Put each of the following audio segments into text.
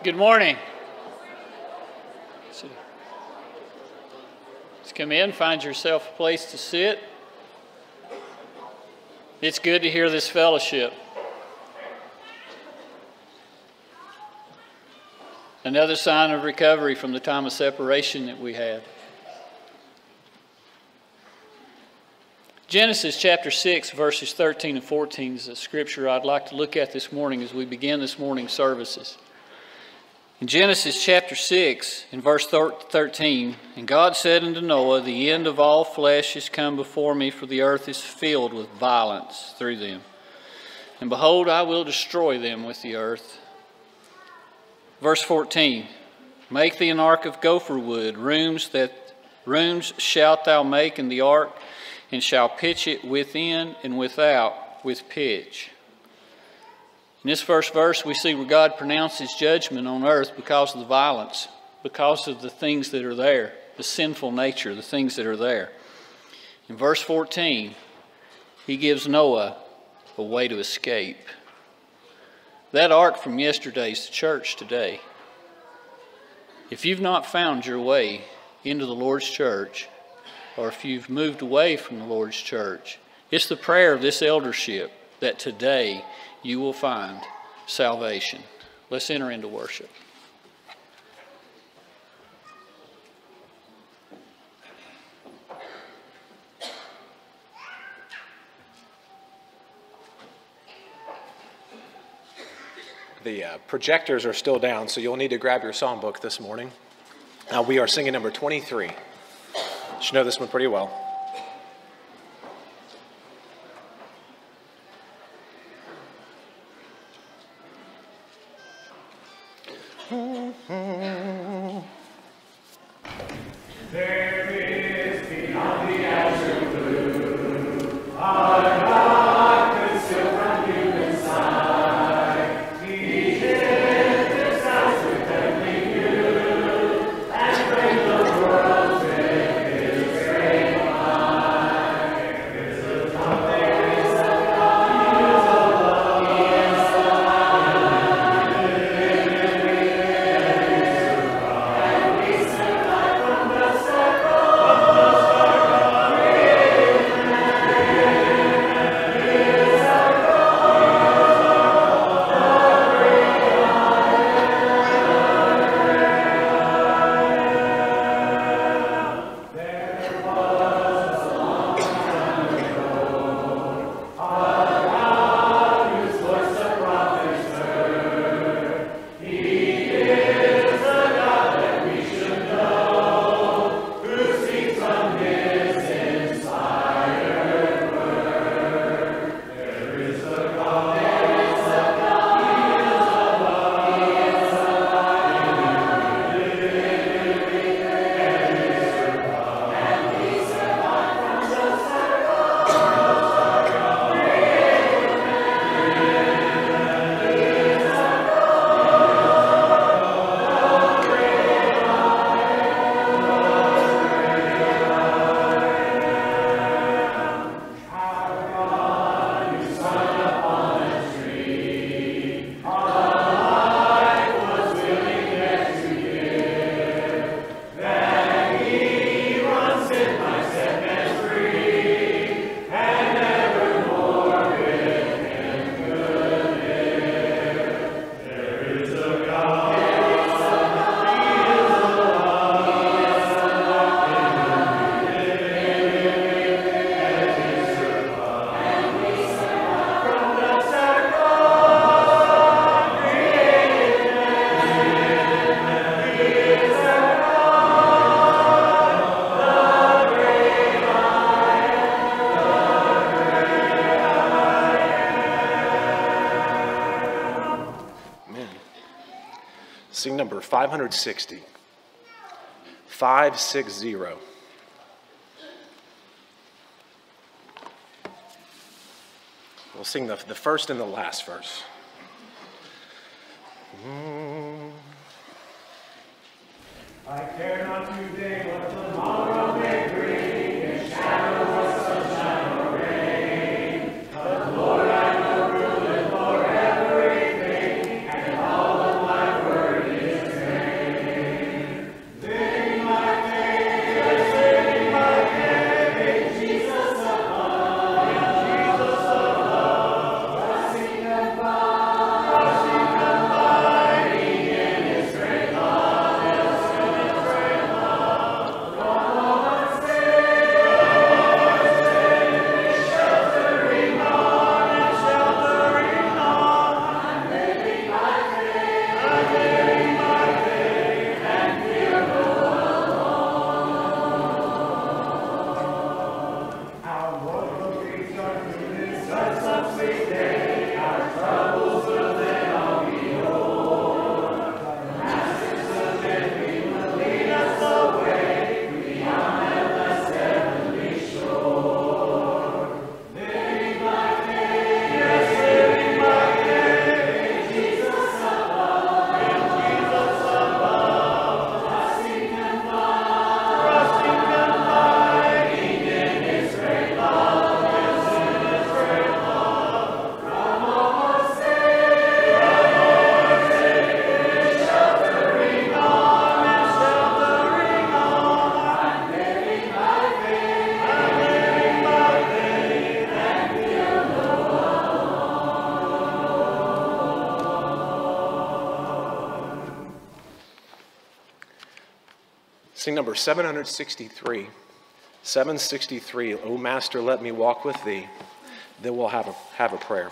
Good morning. Let's come in, find yourself a place to sit. It's good to hear this fellowship. Another sign of recovery from the time of separation that we had. Genesis chapter 6, verses 13 and 14 is a scripture I'd like to look at this morning as we begin this morning's services. In Genesis chapter 6, in verse 13, "And God said unto Noah, The end of all flesh is come before me, for the earth is filled with violence through them. And behold, I will destroy them with the earth." Verse 14, "Make thee an ark of gopher wood, rooms shalt thou make in the ark, and shall pitch it within and without with pitch." In this first verse, we see where God pronounces judgment on earth because of the violence, because of the things that are there, the sinful nature, the things that are there. In verse 14, he gives Noah a way to escape. That ark from yesterday is the church today. If you've not found your way into the Lord's church, or if you've moved away from the Lord's church, it's the prayer of this eldership that today you will find salvation. Let's enter into worship. The projectors are still down, so you'll need to grab your songbook this morning. We are singing number 23. You should know this one pretty well. There is beyond the azure blue a God concealed from human sight. He hid his eyes with heavenly view and framed the world with his great mind. There is a God, there is a God, he is alone, he is alive. And we survive from the Sing number 560. 560. We'll sing the first and the last verse. I care not today what tomorrow may bring, in shadow or sunshine or rain. But Lord, I know ruleth for everything, and all of my word is Sing number 763. 763, O Master, let me walk with thee. Then we'll have a prayer.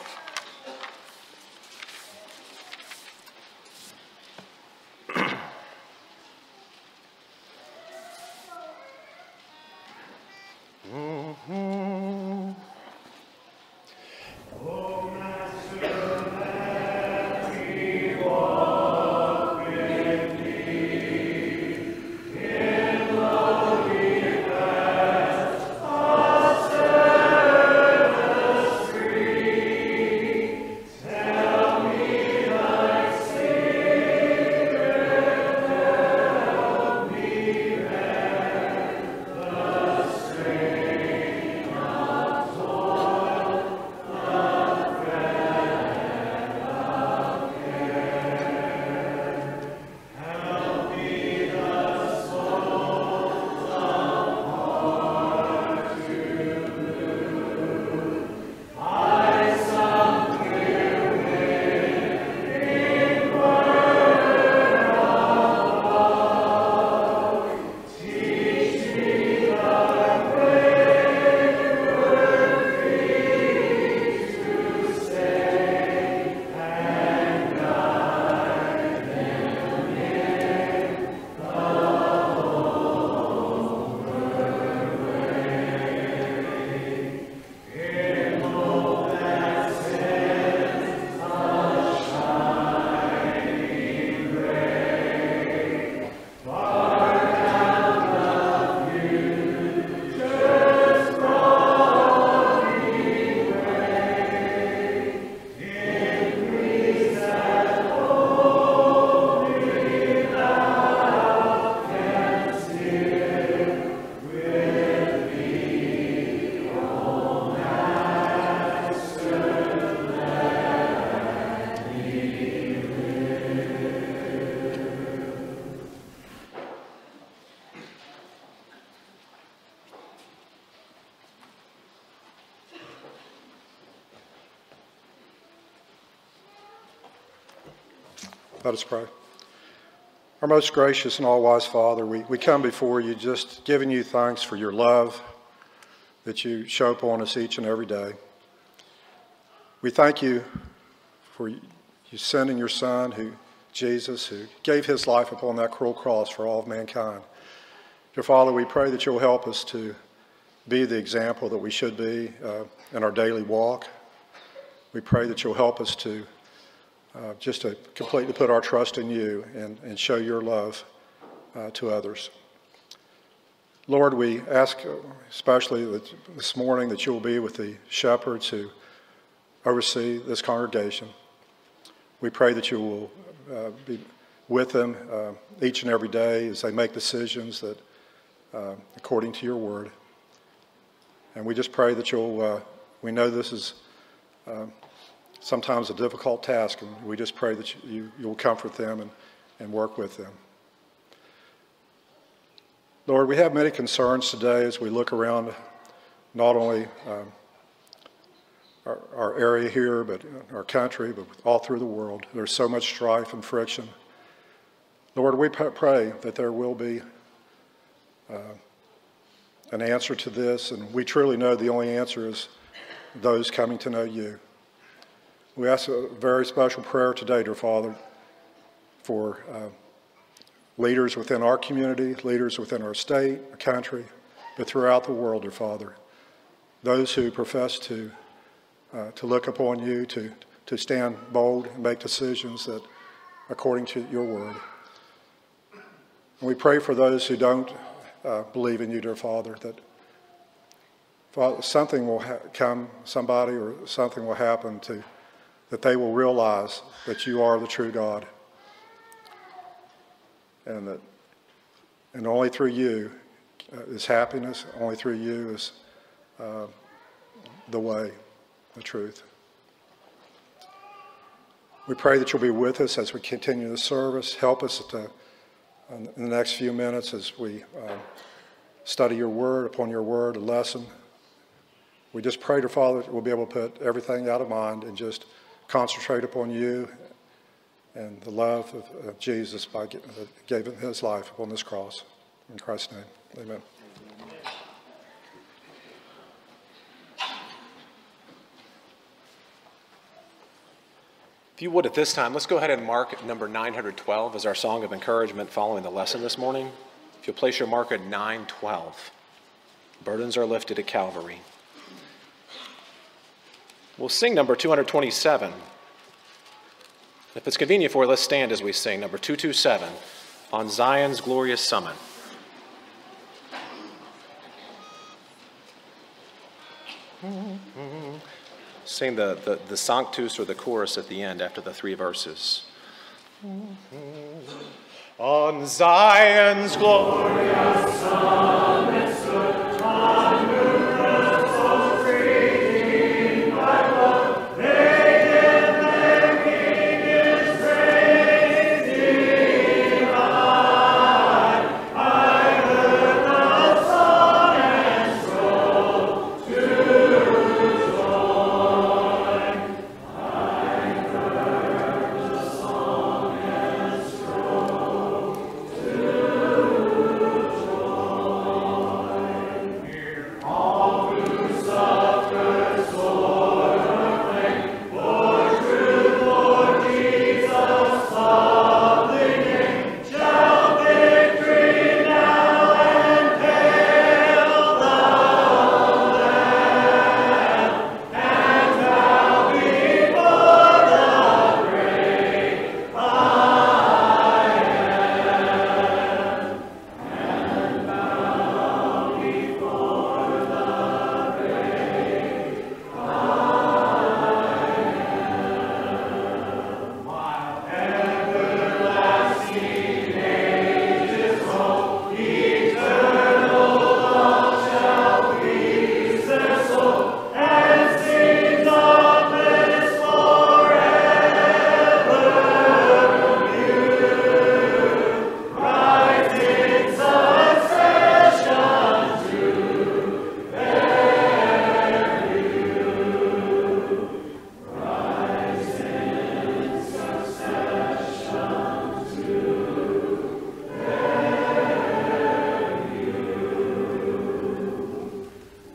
Let us pray. Our most gracious and all-wise Father, we come before you just giving you thanks for your love that you show upon us each and every day. We thank you for you sending your Son, Jesus, who gave his life upon that cruel cross for all of mankind. Dear Father, we pray that you'll help us to be the example that we should be in our daily walk. We pray that you'll help us to just to completely put our trust in you and show your love to others. Lord, we ask especially this morning that you'll be with the shepherds who oversee this congregation. We pray that you will be with them each and every day as they make decisions that according to your word. And we just pray that we know this is sometimes a difficult task, and we just pray that you'll comfort them and work with them. Lord, we have many concerns today as we look around not only our area here, but our country, but all through the world. There's so much strife and friction. Lord, we pray that there will be an answer to this, and we truly know the only answer is those coming to know you. We ask a very special prayer today, dear Father, for leaders within our community, leaders within our state, our country, but throughout the world, dear Father. Those who profess to look upon you, to stand bold and make decisions that according to your word. And we pray for those who don't believe in you, dear Father, that Father, something will somebody or something will happen that they will realize that you are the true God. And only through you is happiness, only through you is the way, the truth. We pray that you'll be with us as we continue the service. Help us in the next few minutes as we study your word, upon your word, a lesson. We just pray to Father that we'll be able to put everything out of mind and just concentrate upon you and the love of Jesus by giving his life upon this cross. In Christ's name, amen. If you would at this time, let's go ahead and mark number 912 as our song of encouragement following the lesson this morning. If you'll place your mark at 912, burdens are lifted at Calvary. We'll sing number 227. If it's convenient for you, let's stand as we sing number 227, On Zion's Glorious Summit. Sing the Sanctus or the chorus at the end after the 3 verses. On Zion's glorious summit stood on numerous souls redeemed by blood. They give their King his praise divine. I heard the song and scroll to join. I heard the song and scroll to join. Hear all who suffer sore acclaim, for truth, Lord Jesus, of the name, shall victory now and hail the Lamb, and bow before the great I am, and bow before the great I am. While everlasting ages roll, eternal love shall please their soul, and scenes of bliss forever new. Rise in succession to their view. Rise in succession to their view.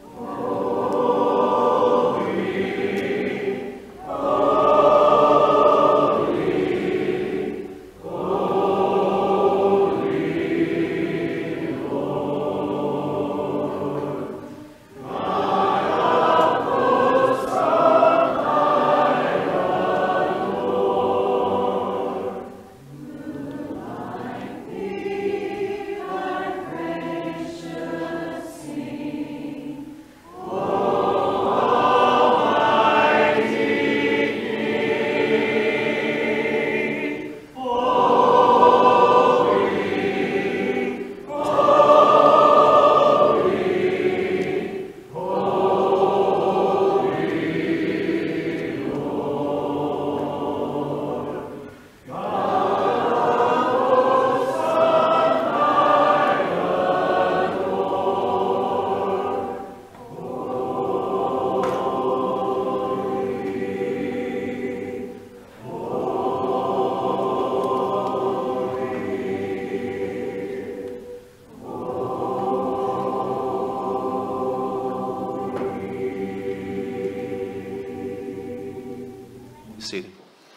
Seated.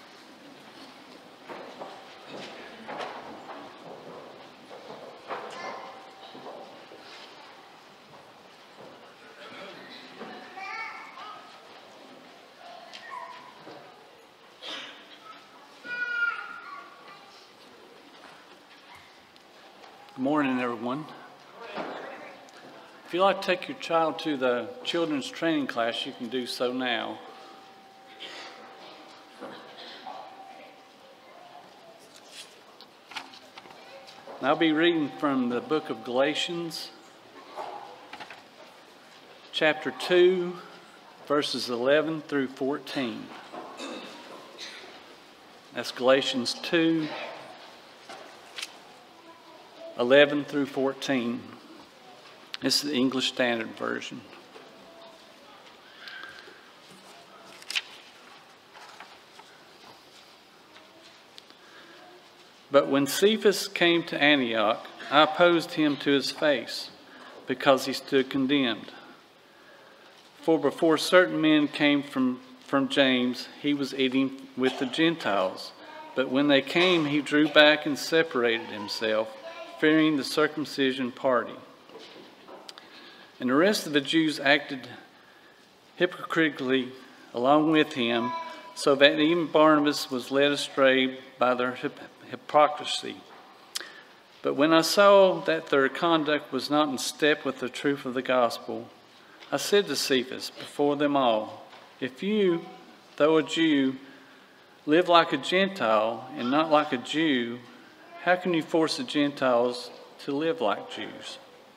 Good morning, everyone. If you'd like to take your child to the children's training class, you can do so now. And I'll be reading from the book of Galatians, chapter 2, verses 11 through 14. That's Galatians 2, 11 through 14. This is the English Standard Version. But when Cephas came to Antioch, I opposed him to his face, because he stood condemned. For before certain men came from James, he was eating with the Gentiles. But when they came, he drew back and separated himself, fearing the circumcision party. And the rest of the Jews acted hypocritically along with him, so that even Barnabas was led astray by their hypocrisy. But when I saw that their conduct was not in step with the truth of the gospel, I said to Cephas before them all, if you, though a Jew, live like a Gentile and not like a Jew, how can you force the Gentiles to live like Jews?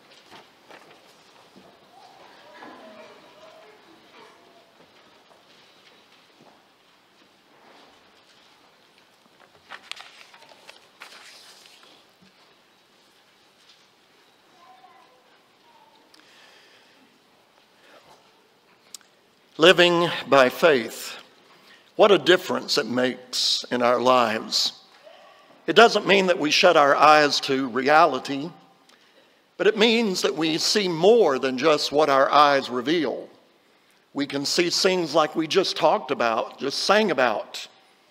Living by faith. What a difference it makes in our lives. It doesn't mean that we shut our eyes to reality, but it means that we see more than just what our eyes reveal. We can see things like we just talked about, just sang about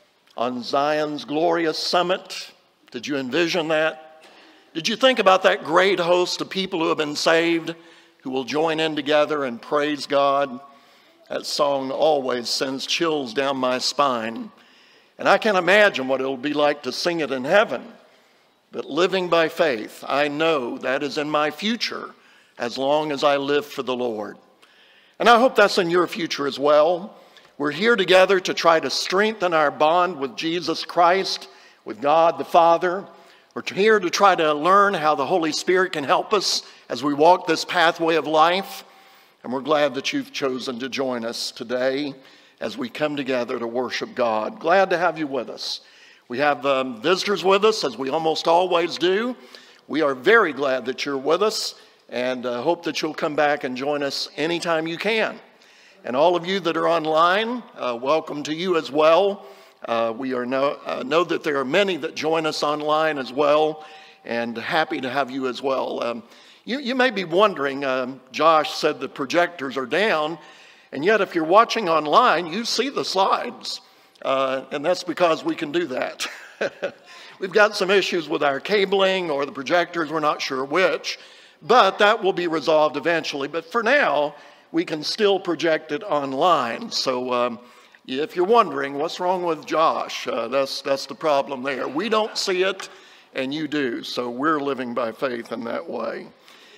on Zion's glorious summit. Did you envision that? Did you think about that great host of people who have been saved, who will join in together and praise God? That song always sends chills down my spine. And I can't imagine what it'll be like to sing it in heaven. But living by faith, I know that is in my future as long as I live for the Lord. And I hope that's in your future as well. We're here together to try to strengthen our bond with Jesus Christ, with God the Father. We're here to try to learn how the Holy Spirit can help us as we walk this pathway of life. And we're glad that you've chosen to join us today as we come together to worship God. Glad to have you with us. We have visitors with us, as we almost always do. We are very glad that you're with us, and hope that you'll come back and join us anytime you can. And all of you that are online, welcome to you as well. We know that there are many that join us online as well, and happy to have you as well. You may be wondering, Josh said the projectors are down, and yet if you're watching online, you see the slides, and that's because we can do that. We've got some issues with our cabling or the projectors, we're not sure which, but that will be resolved eventually. But for now, we can still project it online. So if you're wondering, what's wrong with Josh? That's the problem there. We don't see it, and you do, so we're living by faith in that way.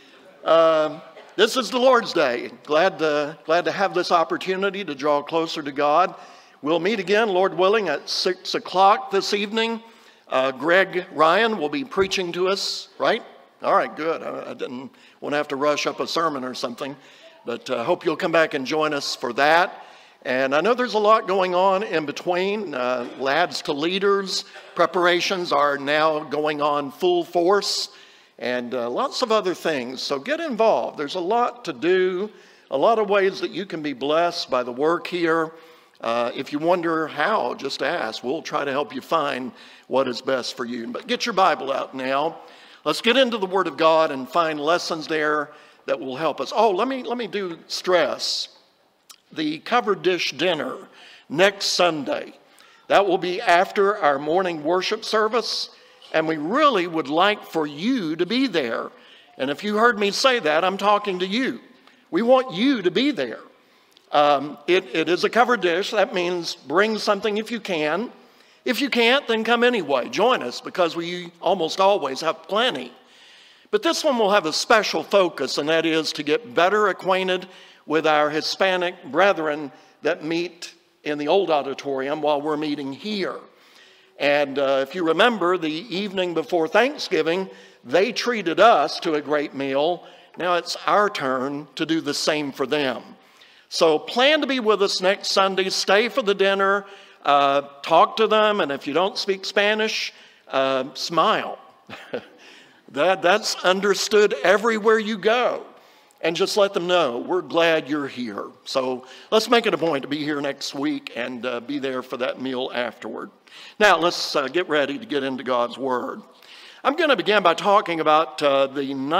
This is the Lord's Day. Glad to have this opportunity to draw closer to God. We'll meet again, Lord willing, at 6 o'clock this evening. Greg Ryan will be preaching to us, right? All right, good. I didn't want to have to rush up a sermon or something, but I hope you'll come back and join us for that. And I know there's a lot going on in between. Lads to Leaders preparations are now going on full force, and lots of other things. So get involved. There's a lot to do, a lot of ways that you can be blessed by the work here. If you wonder how, just ask. We'll try to help you find what is best for you. But get your Bible out now. Let's get into the Word of God and find lessons there that will help us. Oh, let me do stress. The covered dish dinner next Sunday. That will be after our morning worship service. And we really would like for you to be there. And if you heard me say that, I'm talking to you. We want you to be there. It is a covered dish. That means bring something if you can. If you can't, then come anyway. Join us, because we almost always have plenty. But this one will have a special focus, and that is to get better acquainted with our Hispanic brethren that meet in the old auditorium while we're meeting here. And if you remember, the evening before Thanksgiving, they treated us to a great meal. Now it's our turn to do the same for them. So plan to be with us next Sunday. Stay for the dinner. Talk to them. And if you don't speak Spanish, smile. That's understood everywhere you go. And just let them know, we're glad you're here. So let's make it a point to be here next week and be there for that meal afterward. Now let's get ready to get into God's Word. I'm going to begin by talking about the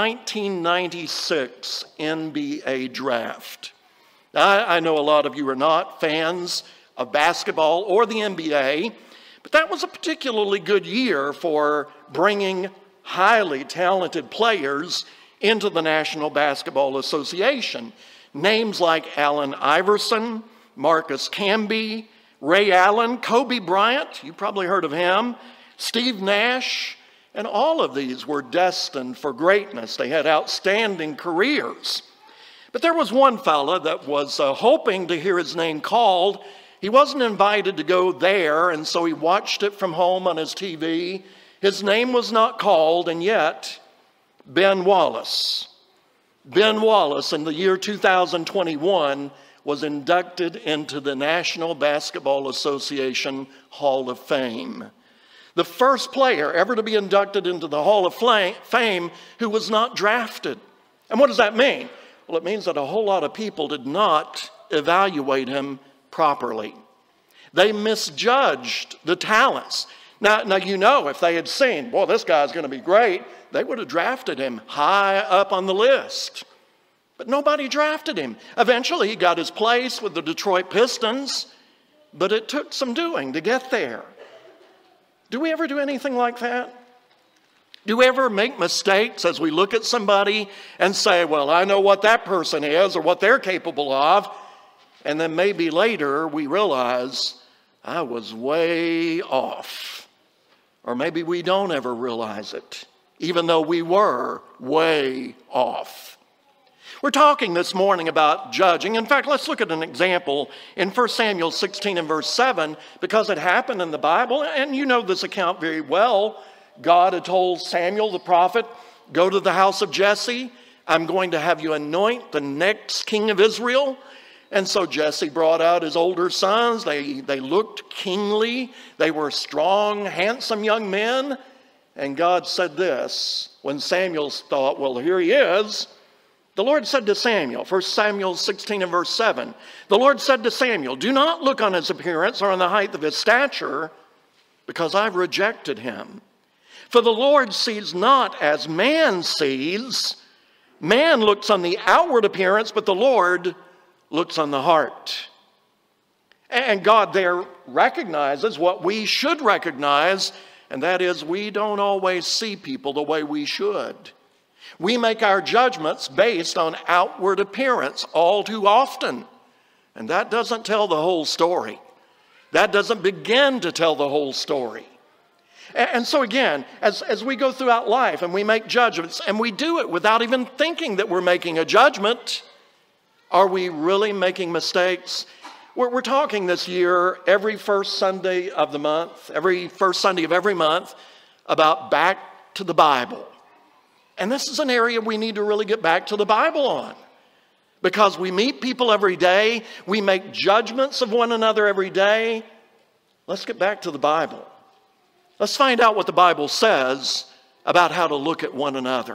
1996 NBA draft. Now, I know a lot of you are not fans of basketball or the NBA, but that was a particularly good year for bringing highly talented players into the National Basketball Association. Names like Allen Iverson, Marcus Camby, Ray Allen, Kobe Bryant, you probably heard of him, Steve Nash, and all of these were destined for greatness. They had outstanding careers. But there was one fella that was hoping to hear his name called. He wasn't invited to go there, and so he watched it from home on his TV. His name was not called, and yet Ben Wallace. Ben Wallace, in the year 2021, was inducted into the National Basketball Association Hall of Fame. The first player ever to be inducted into the Hall of Fame who was not drafted. And what does that mean? Well, it means that a whole lot of people did not evaluate him properly. They misjudged the talents. Now you know, if they had seen, boy, this guy's going to be great, they would have drafted him high up on the list. But nobody drafted him. Eventually, he got his place with the Detroit Pistons, but it took some doing to get there. Do we ever do anything like that? Do we ever make mistakes as we look at somebody and say, well, I know what that person is or what they're capable of, and then maybe later we realize I was way off. Or maybe we don't ever realize it, even though we were way off. We're talking this morning about judging. In fact, let's look at an example in 1 Samuel 16 and verse 7, because it happened in the Bible, and you know this account very well. God had told Samuel the prophet, go to the house of Jesse. I'm going to have you anoint the next king of Israel. And so Jesse brought out his older sons. They looked kingly. They were strong, handsome young men. And God said this, when Samuel thought, well, here he is. The Lord said to Samuel, 1 Samuel 16 and verse 7, the Lord said to Samuel, do not look on his appearance or on the height of his stature, because I've rejected him. For the Lord sees not as man sees. Man looks on the outward appearance, but the Lord looks on the heart. And God there recognizes what we should recognize, and that is we don't always see people the way we should. We make our judgments based on outward appearance all too often. And that doesn't tell the whole story. That doesn't begin to tell the whole story. And so again, as we go throughout life and we make judgments, and we do it without even thinking that we're making a judgment, are we really making mistakes? We're talking this year, every first Sunday of the month, every first Sunday of every month, about back to the Bible. And this is an area we need to really get back to the Bible on. Because we meet people every day, we make judgments of one another every day. Let's get back to the Bible. Let's find out what the Bible says about how to look at one another.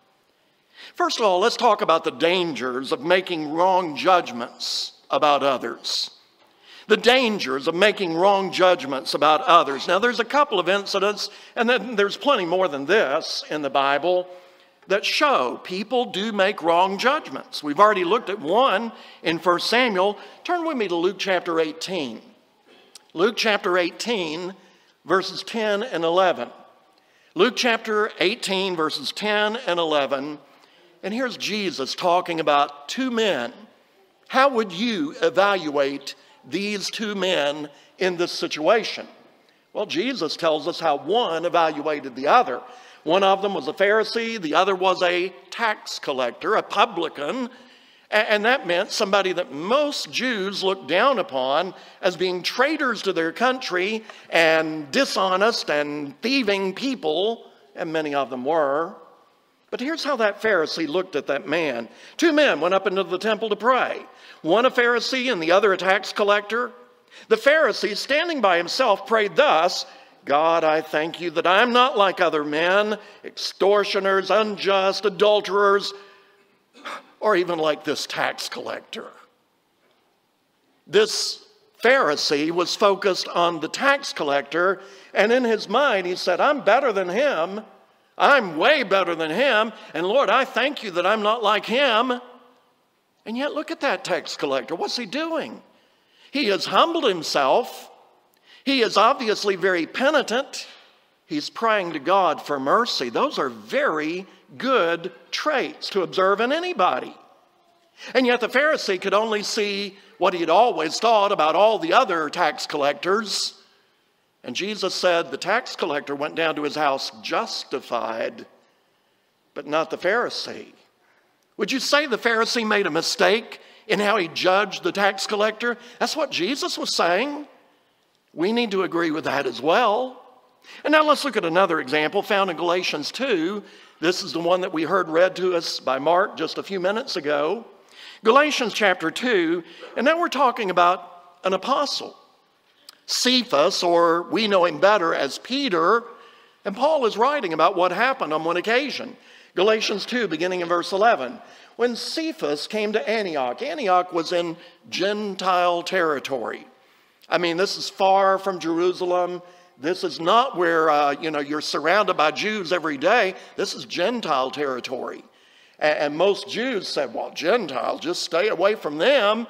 First of all, let's talk about the dangers of making wrong judgments about others. The dangers of making wrong judgments about others. Now, there's a couple of incidents, and then there's plenty more than this in the Bible, that show people do make wrong judgments. We've already looked at one in 1 Samuel. Turn with me to Luke chapter 18. Luke chapter 18, verses 10 and 11. Luke chapter 18, verses 10 and 11. And here's Jesus talking about two men. How would you evaluate these two men in this situation? Well, Jesus tells us how one evaluated the other. One of them was a Pharisee, the other was a tax collector, a publican, and that meant somebody that most Jews looked down upon as being traitors to their country and dishonest and thieving people, and many of them were. But here's how that Pharisee looked at that man. Two men went up into the temple to pray, one a Pharisee and the other a tax collector. The Pharisee, standing by himself, prayed thus, God, I thank you that I'm not like other men, extortioners, unjust, adulterers, or even like this tax collector. This Pharisee was focused on the tax collector, and in his mind he said, I'm better than him. I'm way better than him, and Lord, I thank you that I'm not like him. And yet look at that tax collector. What's he doing? He has humbled himself. He is obviously very penitent. He's praying to God for mercy. Those are very good traits to observe in anybody. And yet the Pharisee could only see what he had always thought about all the other tax collectors. And Jesus said the tax collector went down to his house justified, but not the Pharisee. Would you say the Pharisee made a mistake in how he judged the tax collector? That's what Jesus was saying. We need to agree with that as well. And now let's look at another example found in Galatians 2. This is the one that we heard read to us by Mark just a few minutes ago. Galatians chapter 2, and now we're talking about an apostle. Cephas, or we know him better as Peter, and Paul is writing about what happened on one occasion. Galatians 2, beginning in verse 11. When Cephas came to Antioch, Antioch was in Gentile territory. I mean, this is far from Jerusalem. This is not where, you're surrounded by Jews every day. This is Gentile territory. And most Jews said, well, Gentiles, just stay away from them.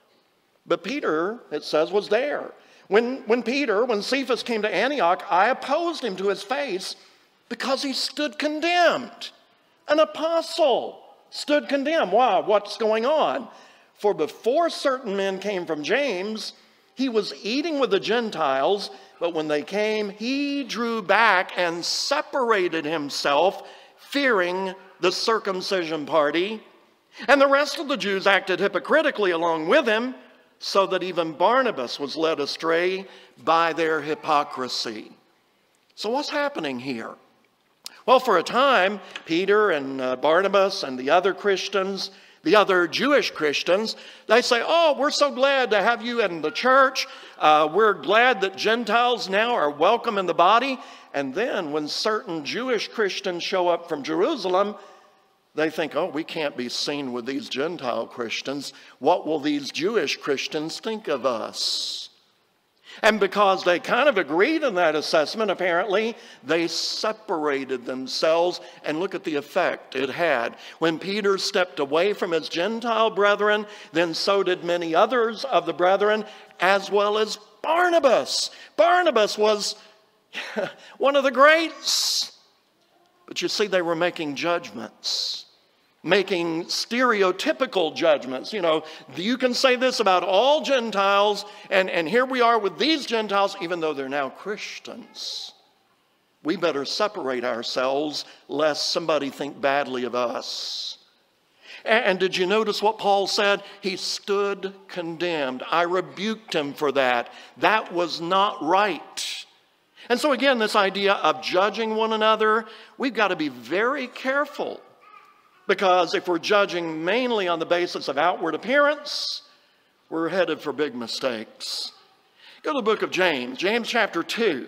But Peter, it says, was there. When Cephas came to Antioch, I opposed him to his face because he stood condemned. An apostle stood condemned. Why? What's going on? For before certain men came from James, he was eating with the Gentiles, but when they came, he drew back and separated himself, fearing the circumcision party. And the rest of the Jews acted hypocritically along with him, so that even Barnabas was led astray by their hypocrisy. So what's happening here? Well, for a time, Peter and Barnabas and the other Christians, the other Jewish Christians, they say, oh, we're so glad to have you in the church. We're glad that Gentiles now are welcome in the body. And then when certain Jewish Christians show up from Jerusalem, they think, oh, we can't be seen with these Gentile Christians. What will these Jewish Christians think of us? And because they kind of agreed in that assessment, apparently, they separated themselves. And look at the effect it had. When Peter stepped away from his Gentile brethren, then so did many others of the brethren, as well as Barnabas. Barnabas was one of the greats. But you see, they were making judgments, making stereotypical judgments. You can say this about all Gentiles, and here we are with these Gentiles, even though they're now Christians. We better separate ourselves lest somebody think badly of us. And did you notice what Paul said? He stood condemned. I rebuked him for that. That was not right. And so again, this idea of judging one another, we've got to be very careful. Because if we're judging mainly on the basis of outward appearance, we're headed for big mistakes. Go to the book of James, James chapter 2.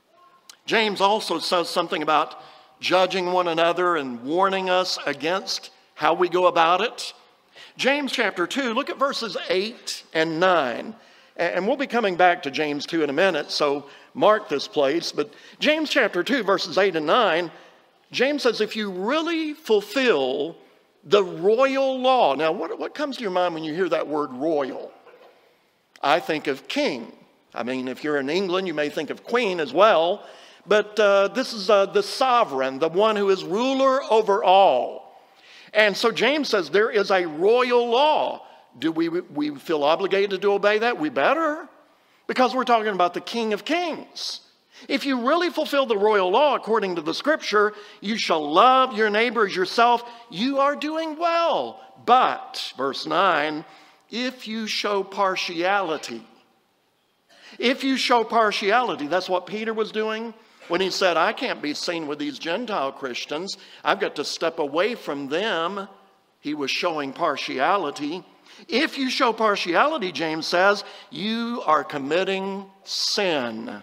James also says something about judging one another and warning us against how we go about it. James chapter 2, look at verses 8 and 9. And we'll be coming back to James 2 in a minute, so mark this place. But James chapter 2, verses 8 and 9, James says, if you really fulfill the royal law. Now, what comes to your mind when you hear that word royal? I think of king. I mean, if you're in England, you may think of queen as well. But this is the sovereign, the one who is ruler over all. And so James says there is a royal law. Do we feel obligated to obey that? We better. Because we're talking about the King of Kings. If you really fulfill the royal law according to the scripture, you shall love your neighbor as yourself. You are doing well. But, verse 9, if you show partiality. If you show partiality, that's what Peter was doing when he said, I can't be seen with these Gentile Christians. I've got to step away from them. He was showing partiality. If you show partiality, James says, you are committing sin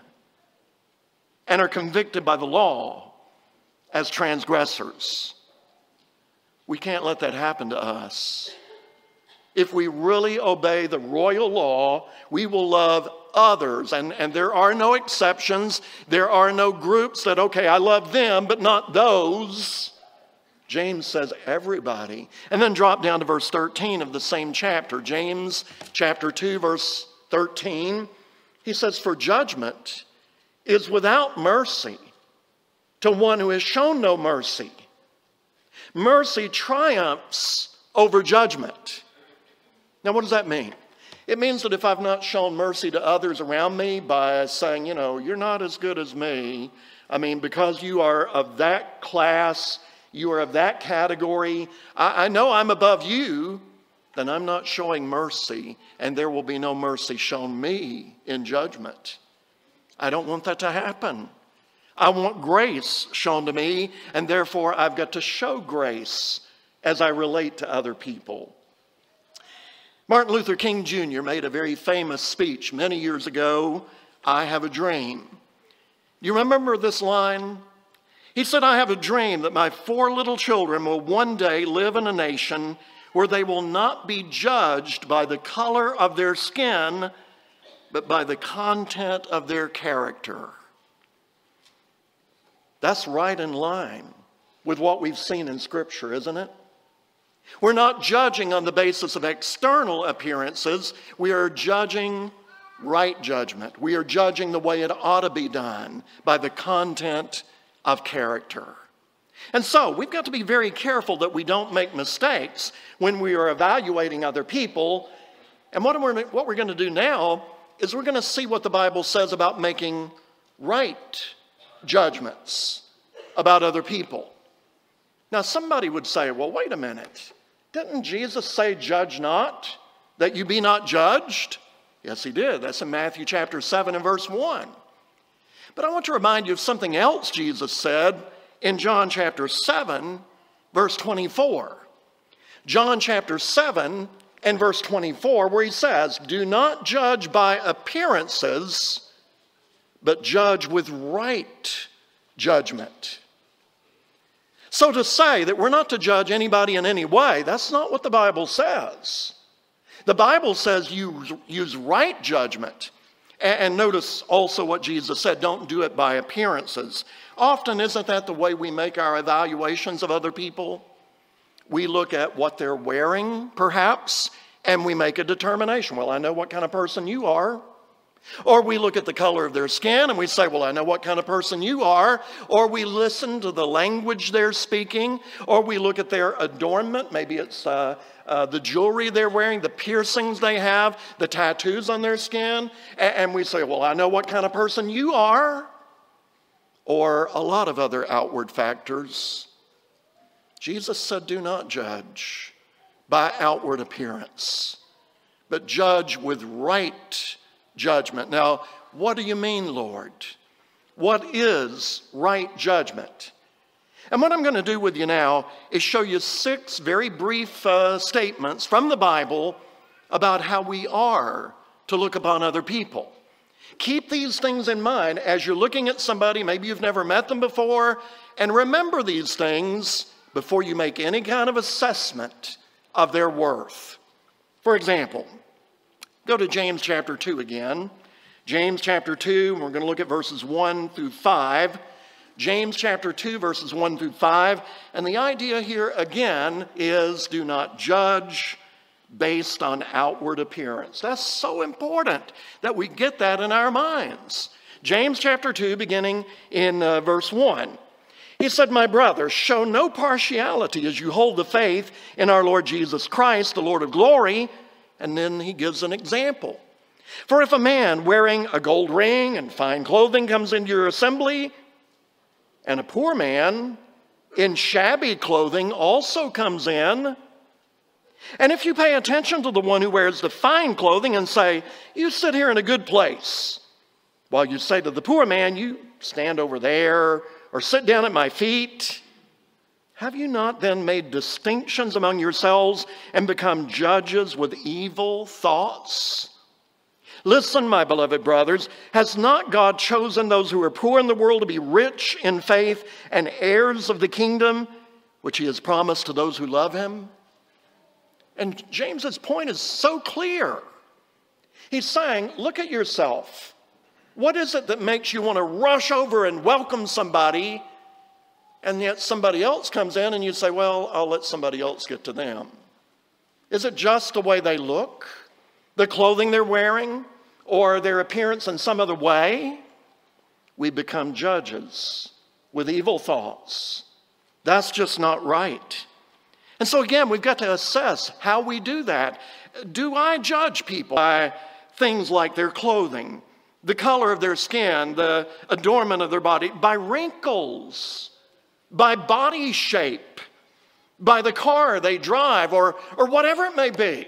and are convicted by the law as transgressors. We can't let that happen to us. if we really obey the royal law, we will love others. And there are no exceptions. There are no groups that, okay, I love them, but not those. James says everybody. And then drop down to verse 13 of the same chapter. James chapter 2, verse 13. He says, for judgment is without mercy to one who has shown no mercy. Mercy triumphs over judgment. Now, what does that mean? It means that if I've not shown mercy to others around me by saying, you're not as good as me, because you are of that class, you are of that category, I know I'm above you, then I'm not showing mercy, and there will be no mercy shown me in judgment. I don't want that to happen. I want grace shown to me, and therefore I've got to show grace as I relate to other people. Martin Luther King Jr. made a very famous speech many years ago, I have a dream. You remember this line? He said, I have a dream that my 4 little children will one day live in a nation where they will not be judged by the color of their skin, but by the content of their character. That's right in line with what we've seen in Scripture, isn't it? We're not judging on the basis of external appearances. We are judging right judgment. We are judging the way it ought to be done by the content of character. And so we've got to be very careful that we don't make mistakes when we are evaluating other people. And what we're going to do now is we're going to see what the Bible says about making right judgments about other people. Now, somebody would say, well, wait a minute. Didn't Jesus say, judge not, that you be not judged? Yes, he did. That's in Matthew chapter 7 and verse 1. But I want to remind you of something else Jesus said in John chapter 7, verse 24. John chapter 7 and verse 24, where he says, do not judge by appearances, but judge with right judgment. So to say that we're not to judge anybody in any way, that's not what the Bible says. The Bible says you use right judgment. And notice also what Jesus said, don't do it by appearances. Often, isn't that the way we make our evaluations of other people? We look at what they're wearing, perhaps, and we make a determination. Well, I know what kind of person you are. Or we look at the color of their skin and we say, well, I know what kind of person you are. Or we listen to the language they're speaking. Or we look at their adornment. Maybe it's the jewelry they're wearing, the piercings they have, the tattoos on their skin. And we say, well, I know what kind of person you are. Or a lot of other outward factors. Jesus said, do not judge by outward appearance, but judge with right judgment. Now, what do you mean, Lord? What is right judgment? And what I'm going to do with you now is show you 6 very brief statements from the Bible about how we are to look upon other people. Keep these things in mind as you're looking at somebody, maybe you've never met them before, and remember these things before you make any kind of assessment of their worth. For example, go to James chapter 2 again. James chapter 2, we're going to look at verses 1 through 5. James chapter 2, verses 1 through 5. And the idea here again is do not judge based on outward appearance. That's so important that we get that in our minds. James chapter 2, beginning in verse 1. He said, my brother, show no partiality as you hold the faith in our Lord Jesus Christ, the Lord of glory. And then he gives an example. For if a man wearing a gold ring and fine clothing comes into your assembly, and a poor man in shabby clothing also comes in, and if you pay attention to the one who wears the fine clothing and say, you sit here in a good place, while you say to the poor man, you stand over there, or sit down at my feet, have you not then made distinctions among yourselves and become judges with evil thoughts? Listen, my beloved brothers, has not God chosen those who are poor in the world to be rich in faith and heirs of the kingdom, which he has promised to those who love him? And James's point is so clear. He's saying, look at yourself. What is it that makes you want to rush over and welcome somebody, and yet somebody else comes in and you say, well, I'll let somebody else get to them? Is it just the way they look, the clothing they're wearing, or their appearance in some other way? We become judges with evil thoughts. That's just not right. And so again, we've got to assess how we do that. Do I judge people by things like their clothing, the color of their skin, the adornment of their body, by wrinkles, by body shape, by the car they drive, or whatever it may be?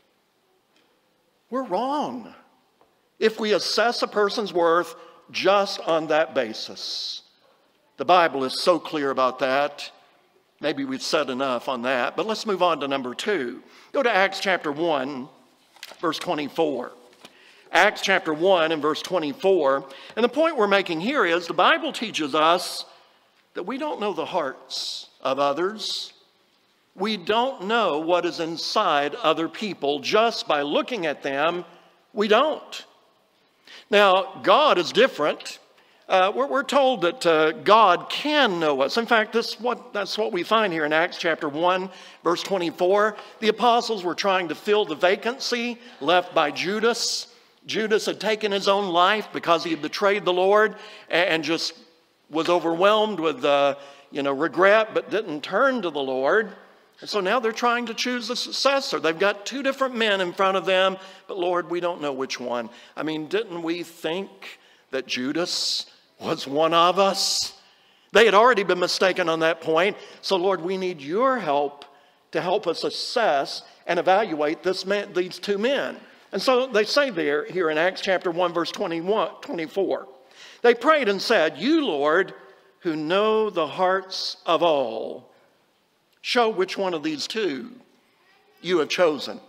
We're wrong if we assess a person's worth just on that basis. The Bible is so clear about that. Maybe we've said enough on that, but let's move on to number 2. Go to Acts chapter 1, verse 24. Acts chapter 1 and verse 24. And the point we're making here is the Bible teaches us that we don't know the hearts of others. We don't know what is inside other people just by looking at them. We don't. Now, God is different. We're told that God can know us. In fact, that's what we find here in Acts chapter 1, verse 24. The apostles were trying to fill the vacancy left by Judas. Judas had taken his own life because he had betrayed the Lord and just was overwhelmed with regret, but didn't turn to the Lord. And so now they're trying to choose a successor. They've got 2 different men in front of them, but Lord, we don't know which one. I mean, didn't we think that Judas was one of us? They had already been mistaken on that point. So Lord, we need your help to help us assess and evaluate these 2 men. And so they say here in Acts chapter 1, verse 24, they prayed and said, you, Lord, who know the hearts of all, show which one of these 2 you have chosen.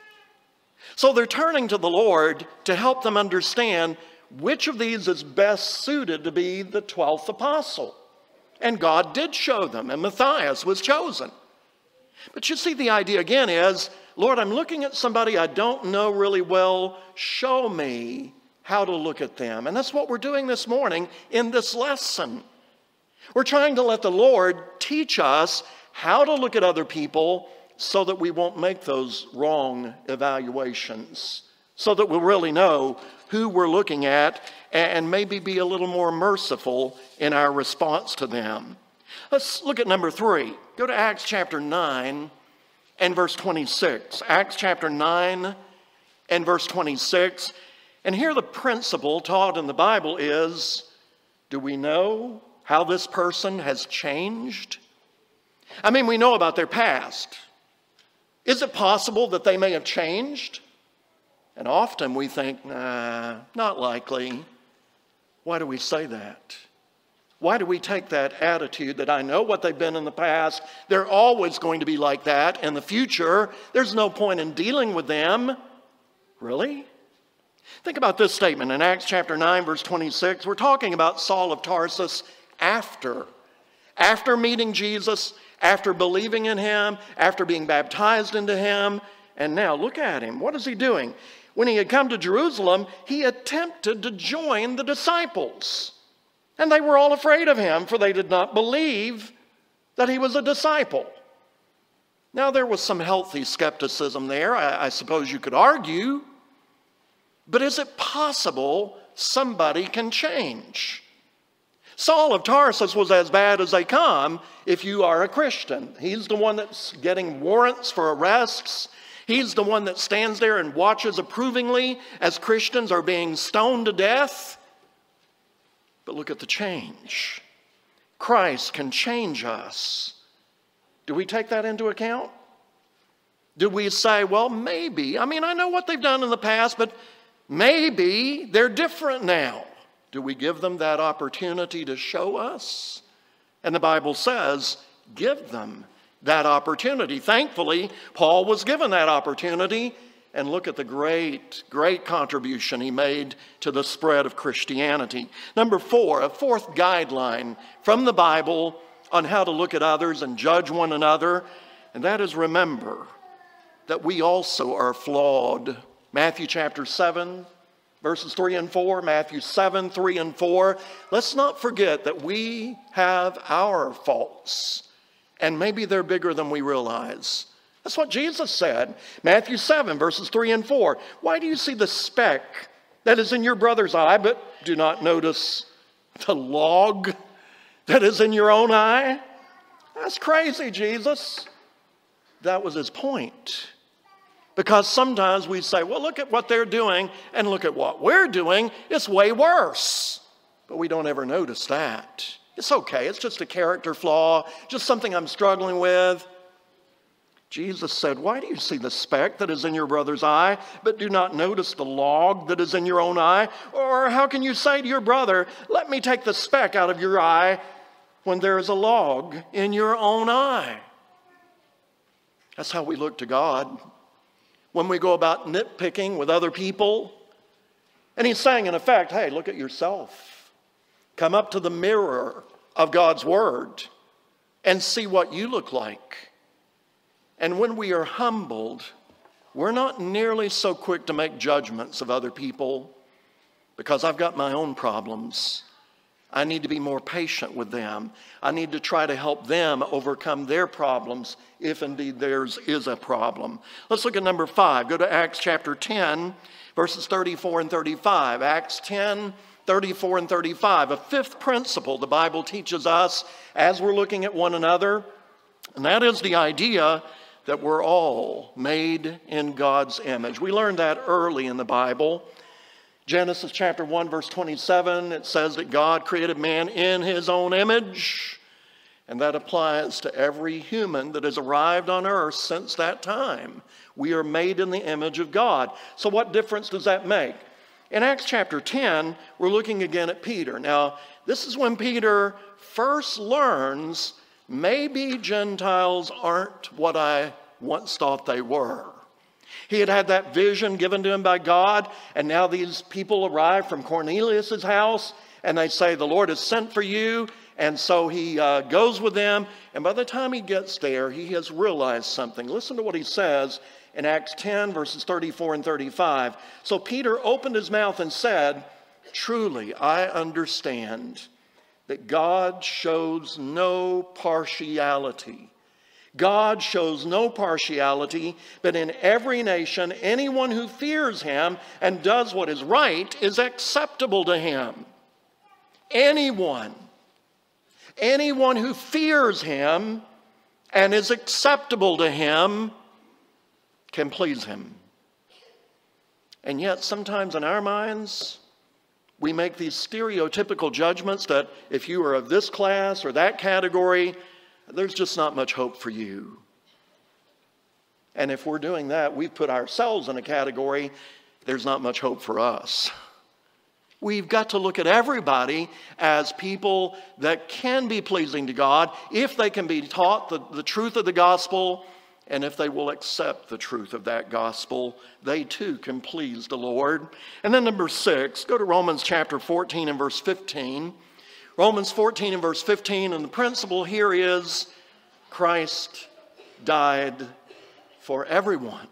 So they're turning to the Lord to help them understand which of these is best suited to be the 12th apostle. And God did show them, and Matthias was chosen. But you see, the idea again is, Lord, I'm looking at somebody I don't know really well. Show me how to look at them. And that's what we're doing this morning in this lesson. We're trying to let the Lord teach us how to look at other people so that we won't make those wrong evaluations, so that we'll really know who we're looking at and maybe be a little more merciful in our response to them. Let's look at number 3. Go to Acts chapter 9 and verse 26. Acts chapter 9 and verse 26. And here the principle taught in the Bible is, do we know how this person has changed? I mean, we know about their past. Is it possible that they may have changed? And often we think, nah, not likely. Why do we say that? Why do we take that attitude that I know what they've been in the past, they're always going to be like that in the future, there's no point in dealing with them? Really? Think about this statement in Acts chapter 9, verse 26. We're talking about Saul of Tarsus after meeting Jesus, after believing in him, after being baptized into him. And now look at him. What is he doing? When he had come to Jerusalem, he attempted to join the disciples. And they were all afraid of him, for they did not believe that he was a disciple. Now, there was some healthy skepticism there, I suppose you could argue. But is it possible somebody can change? Saul of Tarsus was as bad as they come if you are a Christian. He's the one that's getting warrants for arrests. He's the one that stands there and watches approvingly as Christians are being stoned to death. But look at the change. Christ can change us. Do we take that into account? Do we say, well, maybe, I know what they've done in the past, but maybe they're different now. Do we give them that opportunity to show us? And the Bible says, give them that opportunity. Thankfully, Paul was given that opportunity. And look at the great, great contribution he made to the spread of Christianity. Number 4, a 4th guideline from the Bible on how to look at others and judge one another. And that is, remember, that we also are flawed. Matthew chapter 7, verses 3 and 4, Matthew 7, 3 and 4. Let's not forget that we have our faults, and maybe they're bigger than we realize. That's what Jesus said. Matthew 7, verses 3 and 4. Why do you see the speck that is in your brother's eye, but do not notice the log that is in your own eye? That's crazy, Jesus. That was his point. Because sometimes we say, well, look at what they're doing and look at what we're doing. It's way worse. But we don't ever notice that. It's okay. It's just a character flaw, just something I'm struggling with. Jesus said, why do you see the speck that is in your brother's eye, but do not notice the log that is in your own eye? Or how can you say to your brother, let me take the speck out of your eye when there is a log in your own eye? That's how we look to God when we go about nitpicking with other people. And he's saying, in effect, hey, look at yourself. Come up to the mirror of God's word and see what you look like. And when we are humbled, we're not nearly so quick to make judgments of other people because I've got my own problems. I need to be more patient with them. I need to try to help them overcome their problems if indeed theirs is a problem. Let's look at number 5. Go to Acts chapter 10, verses 34 and 35. Acts 10, 34 and 35. A fifth principle the Bible teaches us as we're looking at one another, and that is the idea that we're all made in God's image. We learned that early in the Bible. Genesis chapter 1, verse 27, it says that God created man in his own image. And that applies to every human that has arrived on earth since that time. We are made in the image of God. So what difference does that make? In Acts chapter 10, we're looking again at Peter. Now, this is when Peter first learns maybe Gentiles aren't what I once thought they were. He had had that vision given to him by God, and now these people arrive from Cornelius' house, and they say, the Lord has sent for you. And so he goes with them, and by the time he gets there, he has realized something. Listen to what he says in Acts 10, verses 34 and 35. So Peter opened his mouth and said, truly, I understand that God shows no partiality. God shows no partiality, but in every nation, anyone who fears him and does what is right is acceptable to him. Anyone who fears him and is acceptable to him can please him. And yet, sometimes in our minds, we make these stereotypical judgments that if you are of this class or that category, there's just not much hope for you. And if we're doing that, we've put ourselves in a category, there's not much hope for us. We've got to look at everybody as people that can be pleasing to God if they can be taught the truth of the gospel, and if they will accept the truth of that gospel, they too can please the Lord. And then number 6, go to Romans chapter 14 and verse 15. Romans 14 and verse 15, and the principle here is Christ died for everyone.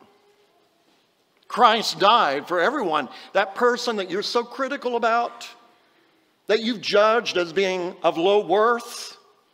Christ died for everyone. That person that you're so critical about, that you've judged as being of low worth,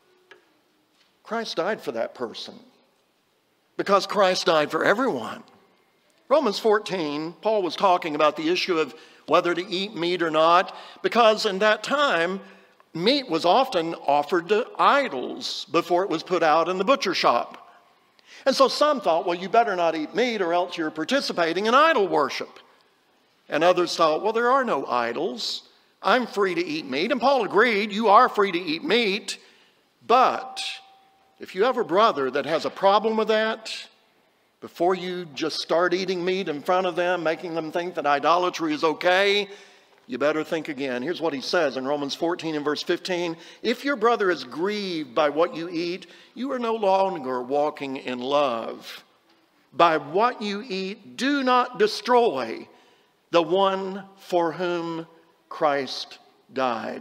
Christ died for that person. Because Christ died for everyone. Romans 14, Paul was talking about the issue of whether to eat meat or not, because in that time, meat was often offered to idols before it was put out in the butcher shop. And so some thought, well, you better not eat meat or else you're participating in idol worship. And others thought, well, there are no idols. I'm free to eat meat. And Paul agreed, you are free to eat meat. But if you have a brother that has a problem with that, before you just start eating meat in front of them, making them think that idolatry is okay, you better think again. Here's what he says in Romans 14 and verse 15. If your brother is grieved by what you eat, you are no longer walking in love. By what you eat, do not destroy the one for whom Christ died.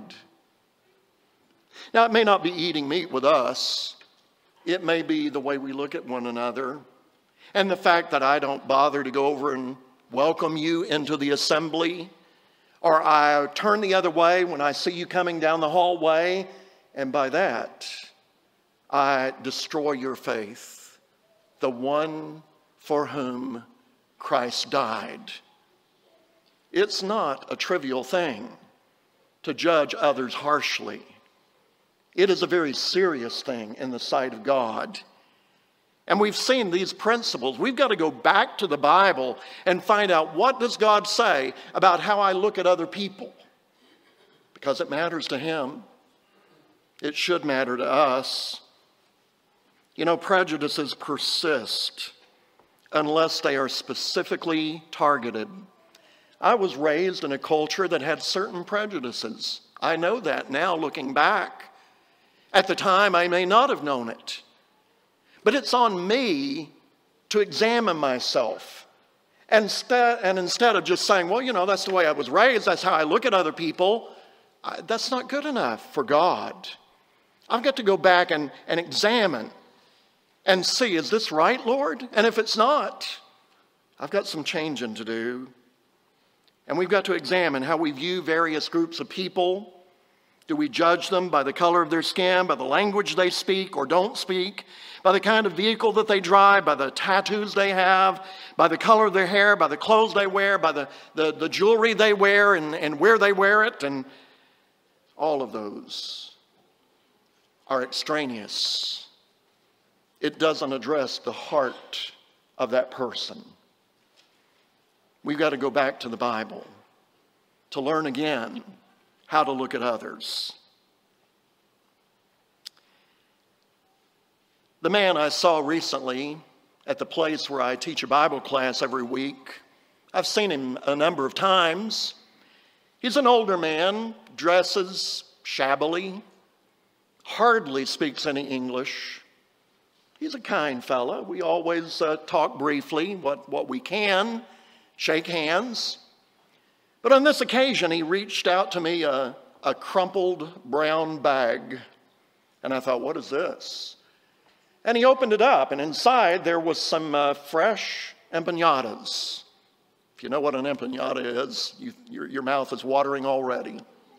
Now, it may not be eating meat with us. It may be the way we look at one another. and the fact that I don't bother to go over and welcome you into the assembly, or I turn the other way when I see you coming down the hallway, and by that, I destroy your faith, the one for whom Christ died. It's not a trivial thing to judge others harshly. It is a very serious thing in the sight of God. And we've seen these principles. We've got to go back to the Bible and find out, what does God say about how I look at other people? Because it matters to Him. It should matter to us. You know, prejudices persist unless they are specifically targeted. I was raised in a culture that had certain prejudices. I know that now, looking back. At the time, I may not have known it. But it's on me to examine myself. And instead of just saying, well, you know, that's the way I was raised, that's how I look at other people, that's not good enough for God. I've got to go back and examine and see, is this right, Lord? And if it's not, I've got some changing to do. And we've got to examine how we view various groups of people. Do we judge them by the color of their skin, by the language they speak or don't speak, by the kind of vehicle that they drive, by the tattoos they have, by the color of their hair, by the clothes they wear, by the jewelry they wear and where they wear it? And all of those are extraneous. It doesn't address the heart of that person. We've got to go back to the Bible to learn again how to look at others. The man I saw recently at the place where I teach a Bible class every week, I've seen him a number of times. He's an older man, dresses shabbily, hardly speaks any English. He's a kind fellow. We always talk briefly, what we can, shake hands. But on this occasion, he reached out to me a crumpled brown bag. And I thought, what is this? And he opened it up, and inside there was some fresh empanadas. If you know what an empanada is, your mouth is watering already.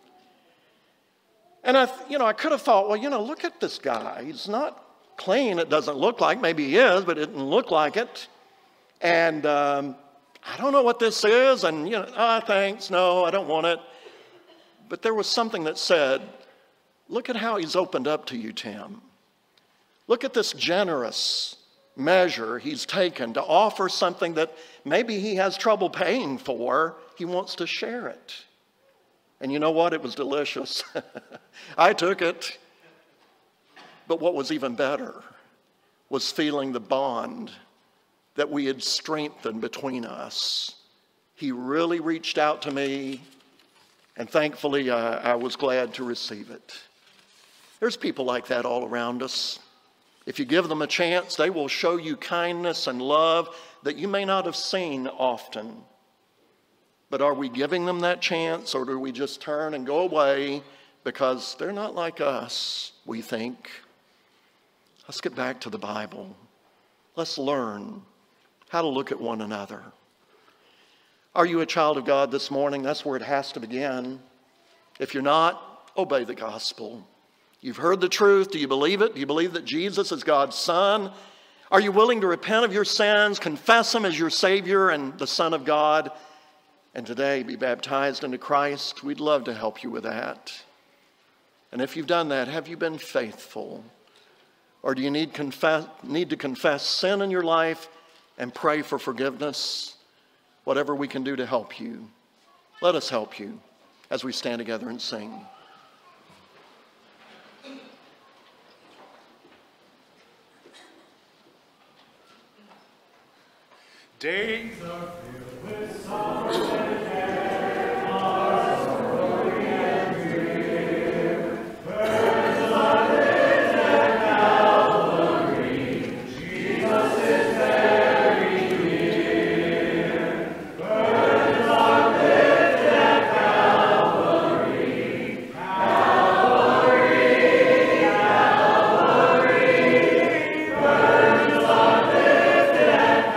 And I could have thought, well, look at this guy. He's not clean, it doesn't look like. Maybe he is, but it didn't look like it. And I don't know what this is, and thanks, no, I don't want it. But there was something that said, look at how he's opened up to you, Tim. Look at this generous measure he's taken to offer something that maybe he has trouble paying for. He wants to share it. And you know what? It was delicious. I took it. But what was even better was feeling the bond that we had strengthened between us. He really reached out to me, and thankfully I was glad to receive it. There's people like that all around us. If you give them a chance, they will show you kindness and love that you may not have seen often. But are we giving them that chance, or do we just turn and go away because they're not like us, we think? Let's get back to the Bible. Let's learn how to look at one another. Are you a child of God this morning? That's where it has to begin. If you're not, obey the gospel. You've heard the truth. Do you believe it? Do you believe that Jesus is God's Son? Are you willing to repent of your sins, confess Him as your Savior and the Son of God, and today be baptized into Christ? We'd love to help you with that. And if you've done that, have you been faithful? Or do you need to confess sin in your life and pray for forgiveness? Whatever we can do to help you, let us help you as we stand together and sing. Days are filled with sorrow and care, our story and fear. Burdens are lifted at Calvary, Jesus is very near. Burdens are lifted at Calvary, Calvary, Calvary. Burdens are lifted at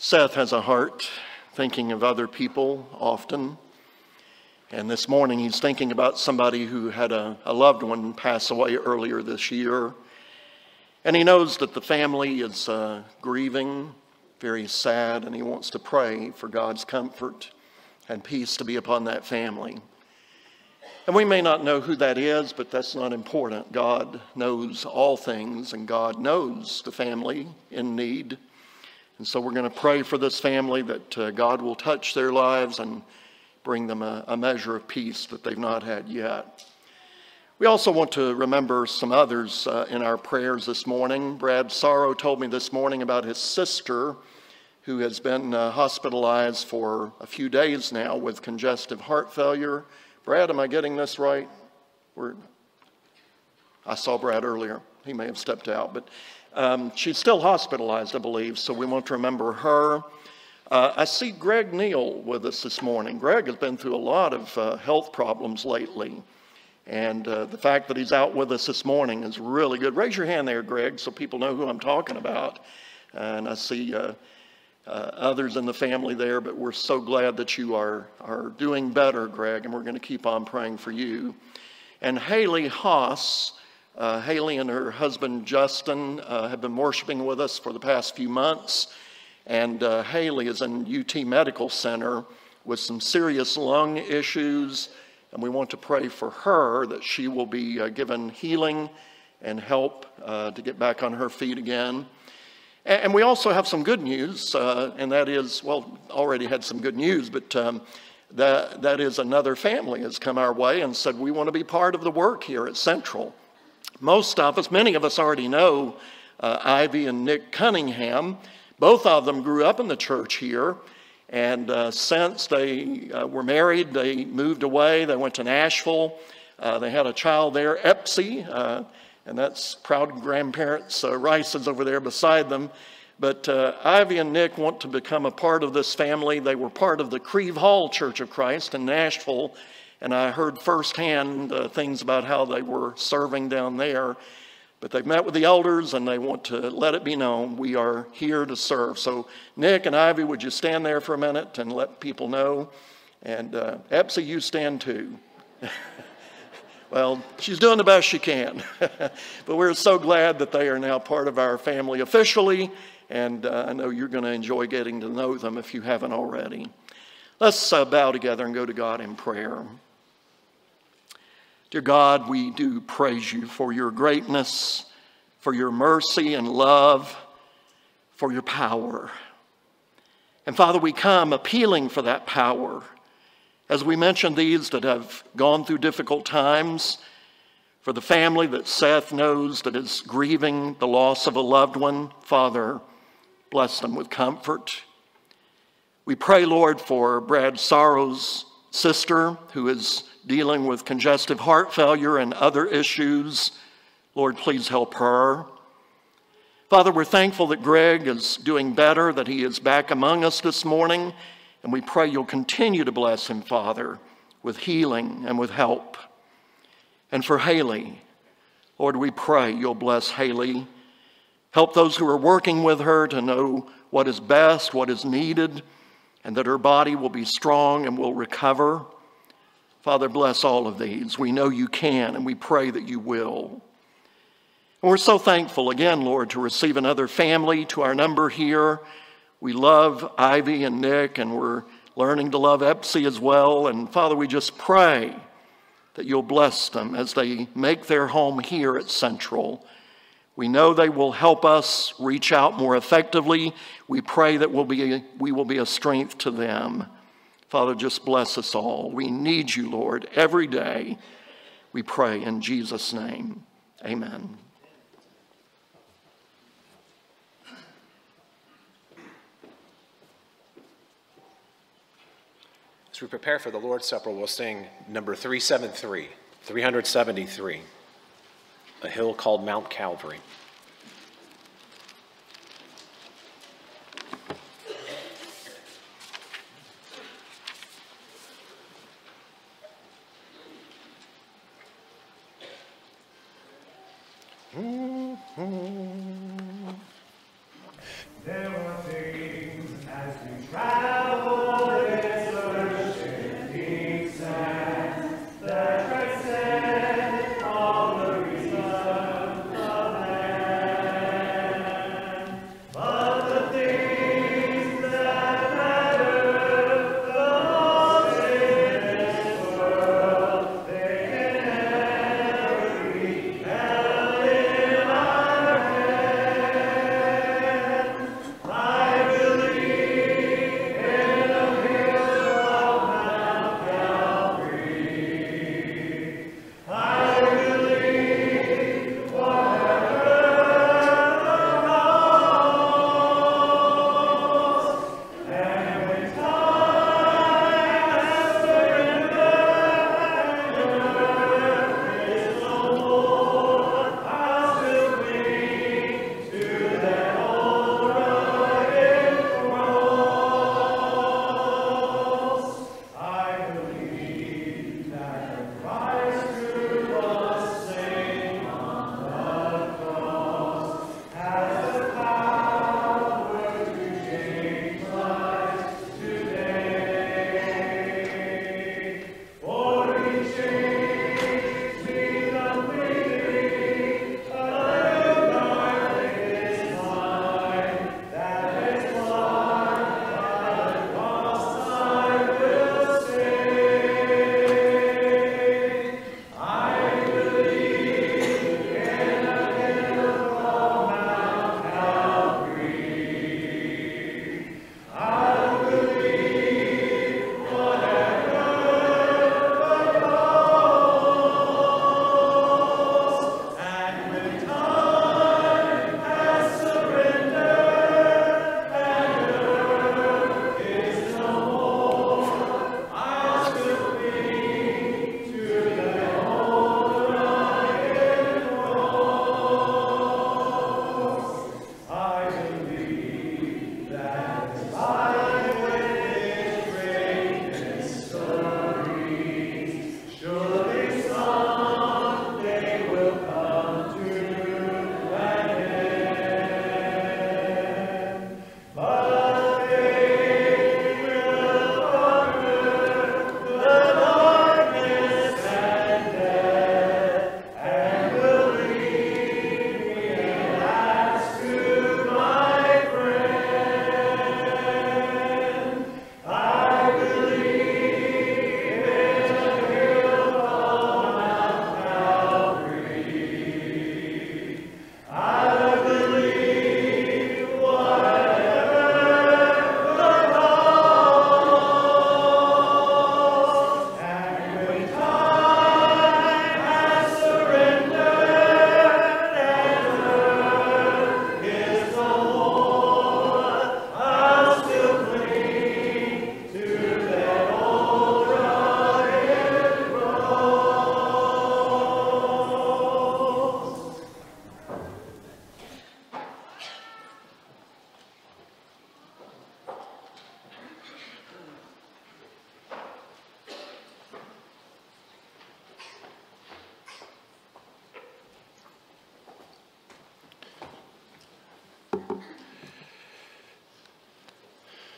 Seth has a heart thinking of other people often. And this morning he's thinking about somebody who had a loved one pass away earlier this year. And he knows that the family is grieving, very sad, and he wants to pray for God's comfort and peace to be upon that family. And we may not know who that is, but that's not important. God knows all things, and God knows the family in need. And so we're going to pray for this family that God will touch their lives and bring them a measure of peace that they've not had yet. We also want to remember some others in our prayers this morning. Brad Sorrow told me this morning about his sister who has been hospitalized for a few days now with congestive heart failure. Brad, am I getting this right? I saw Brad earlier. He may have stepped out, but she's still hospitalized, I believe, so we want to remember her. I see Greg Neal with us this morning. Greg has been through a lot of health problems lately, and the fact that he's out with us this morning is really good. Raise your hand there, Greg, so people know who I'm talking about. And I see others in the family there, but we're so glad that you are doing better, Greg, and we're going to keep on praying for you. And Haley Haas, Haley and her husband Justin have been worshiping with us for the past few months, and Haley is in UT Medical Center with some serious lung issues, and we want to pray for her that she will be given healing and help to get back on her feet again. And we also have some good news, and that is, well, already had some good news, but that is another family has come our way and said, we want to be part of the work here at Central. Many of us already know Ivy and Nick Cunningham. Both of them grew up in the church here, and since they were married, they moved away. They went to Nashville. They had a child there, Epsy, and that's proud grandparents, Rice's over there beside them. But Ivy and Nick want to become a part of this family. They were part of the Creve Hall Church of Christ in Nashville, and I heard firsthand things about how they were serving down there. But they've met with the elders, and they want to let it be known we are here to serve. So Nick and Ivy, would you stand there for a minute and let people know? And Epsy, you stand too. Well, she's doing the best she can. But we're so glad that they are now part of our family officially, and I know you're going to enjoy getting to know them if you haven't already. Let's bow together and go to God in prayer. Dear God, we do praise you for your greatness, for your mercy and love, for your power. And Father, we come appealing for that power. As we mention these that have gone through difficult times, for the family that Seth knows that is grieving the loss of a loved one, Father, bless them with comfort. We pray, Lord, for Brad Sorrow's sister who is dealing with congestive heart failure and other issues. Lord, please help her. Father, we're thankful that Greg is doing better, that he is back among us this morning. And we pray you'll continue to bless him, Father, with healing and with help. And for Haley, Lord, we pray you'll bless Haley. Help those who are working with her to know what is best, what is needed, and that her body will be strong and will recover. Father, bless all of these. We know you can, and we pray that you will. And we're so thankful again, Lord, to receive another family to our number here. We love Ivy and Nick, and we're learning to love Epsy as well. And Father, we just pray that you'll bless them as they make their home here at Central. We know they will help us reach out more effectively. We pray that we will be a strength to them. Father, just bless us all. We need you, Lord, every day. We pray in Jesus' name. Amen. As we prepare for the Lord's Supper, we'll sing number 373, A Hill Called Mount Calvary. There were things that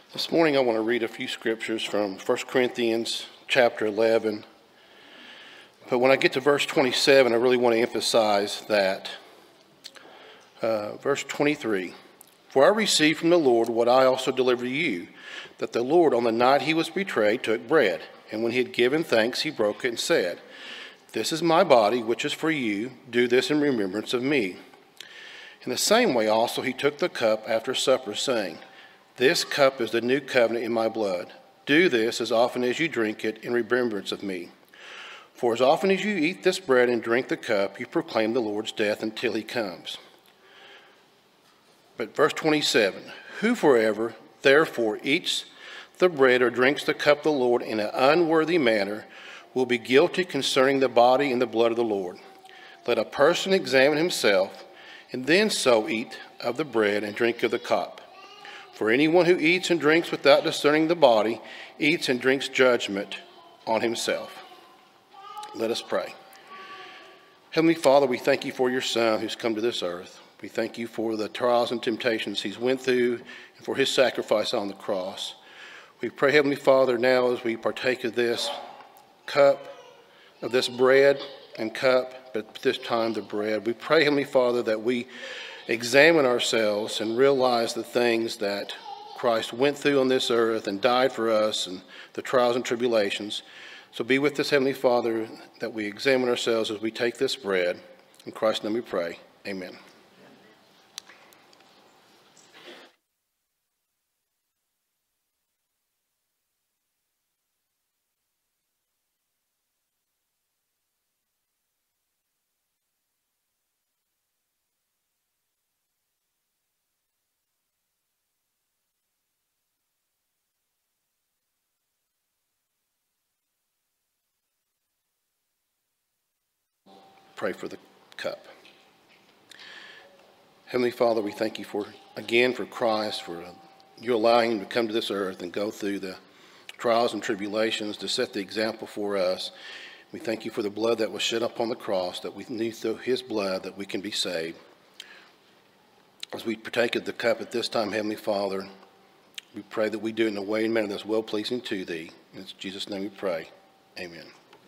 This morning I want to read a few scriptures from 1 Corinthians chapter 11. But when I get to verse 27, I really want to emphasize that. Verse 23, "For I received from the Lord what I also delivered to you, that the Lord on the night he was betrayed took bread, and when he had given thanks, he broke it and said, 'This is my body, which is for you. Do this in remembrance of me.' In the same way also he took the cup after supper, saying, 'This cup is the new covenant in my blood. Do this as often as you drink it in remembrance of me. For as often as you eat this bread and drink the cup, you proclaim the Lord's death until he comes.'" But verse 27, "Whosoever therefore eats the bread or drinks the cup of the Lord in an unworthy manner will be guilty concerning the body and the blood of the Lord. Let a person examine himself, and then so eat of the bread and drink of the cup. For anyone who eats and drinks without discerning the body eats and drinks judgment on himself." Let us pray. Heavenly Father, we thank you for your Son who's come to this earth. We thank you for the trials and temptations he's went through and for his sacrifice on the cross. We pray, Heavenly Father, now as we partake of this cup, of this bread and cup, but this time the bread, we pray, Heavenly Father, that we examine ourselves and realize the things that Christ went through on this earth and died for us and the trials and tribulations. So be with us, Heavenly Father, that we examine ourselves as we take this bread. In Christ's name we pray. Amen. Pray for the cup. Heavenly Father, we thank you for Christ, for you allowing him to come to this earth and go through the trials and tribulations to set the example for us. We thank you for the blood that was shed upon the cross, that we knew through his blood that we can be saved. As we partake of the cup at this time, Heavenly Father, we pray that we do it in a way and manner that's well-pleasing to thee. In Jesus' name we pray. Amen.